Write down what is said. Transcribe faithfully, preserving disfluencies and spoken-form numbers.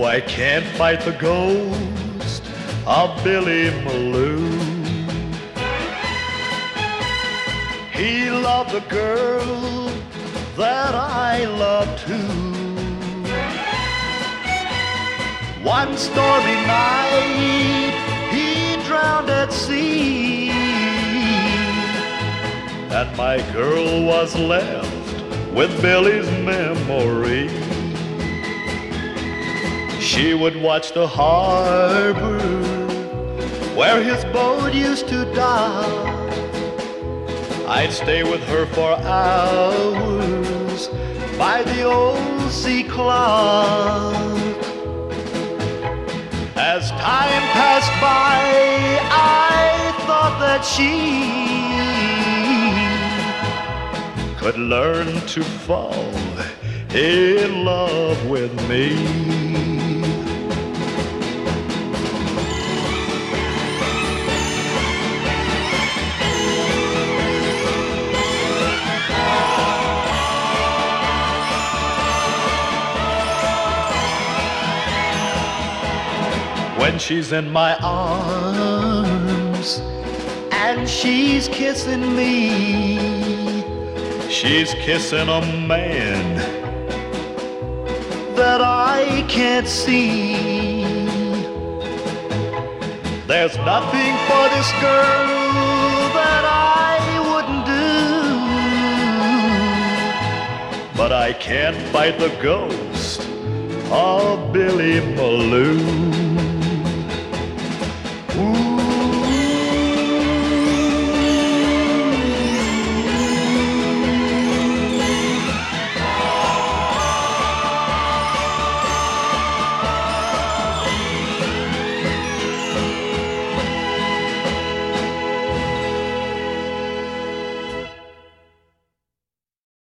I can't fight the ghost of Billy Malou. He loved a girl that I love too. One stormy night he drowned at sea, and my girl was left with Billy's memory. She would watch the harbor where his boat used to dock. I'd stay with her for hours by the old sea clock. As time passed by, I thought that she could learn to fall in love with me. When she's in my arms and she's kissing me, she's kissing a man that I can't see. There's nothing for this girl that I wouldn't do, but I can't fight the ghost of Billy Malou.